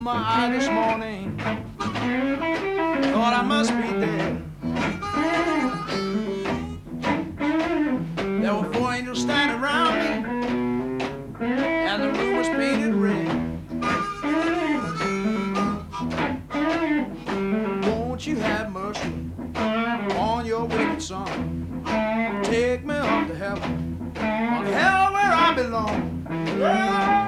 My eye this morning, thought I must be dead. There were four angels standing around me, and the room was painted red. Won't you have mercy on your wicked son? Take me up to heaven, on hell where I belong.